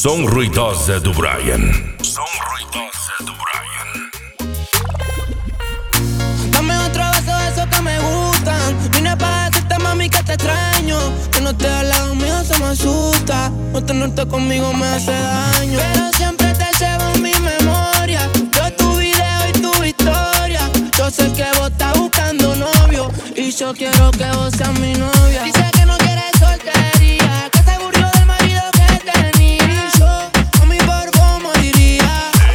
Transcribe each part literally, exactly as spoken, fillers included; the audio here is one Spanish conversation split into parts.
Som ruidosa do Brian. Som ruidosa do Brian. Dame otro beso de esos que me gustan. Vine para decirte, mami, que te extraño. Que no estés al lado mío se me asusta. No tenerte conmigo me hace daño. Pero siempre te llevo en mi memoria. Yo tu video y tu historia. Yo sé que vos estás buscando novio y yo quiero que vos seas mi novia. Dice que no quieres soltería, que se aburrió del marido que tenía. Y yo, a mi por vos moriría.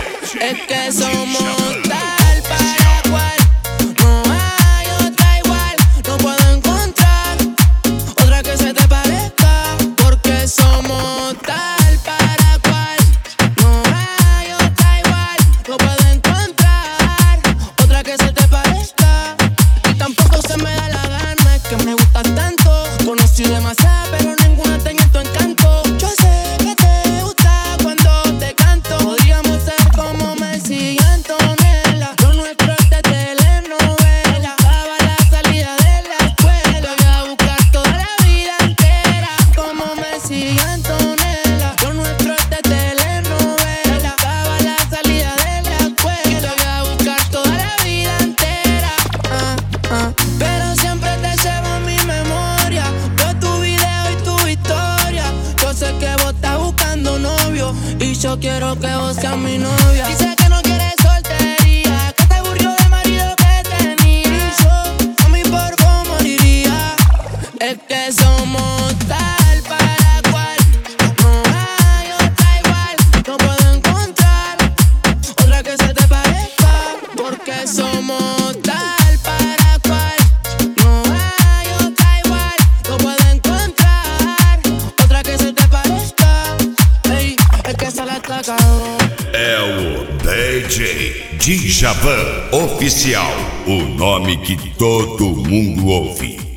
Es que somos tal para cual. No hay otra igual. No puedo encontrar otra que se te parezca. Porque somos tal para cual. No hay otra igual. No puedo encontrar otra que se te parezca. Y tampoco se me da la gana. Es que me gustas tanto. Conocí demasiado, pero ninguna tenía tu encanto. Yo sé que te gusta cuando te canto. Podríamos ser como Messi y Antonella. Lo nuestro es de telenovela. Daba la salida de la escuela. Voy a buscar toda la vida entera. Como Messi y Antonella. Lo nuestro es de telenovela. Daba la salida de la escuela. Voy a buscar toda la vida entera. Ah, ah. Pero siempre te llevo en mi memoria. Veo tu video y tu historia. Yo sé que vos estás buscando novio y yo quiero que vos seas mi novia. Dice que no quieres soltería, que te aburrió del marido que tenía. Y yo, a mí por vos moriría. Es que somos tal para cual. No hay otra igual. No puedo encontrar otra que se te parezca. Porque somos tal para cual. No hay otra igual. No puedo encontrar otra que se te parezca. Ey, es que esa la está cabrón. É o D J Djavan Oficial, o nome que todo mundo ouve.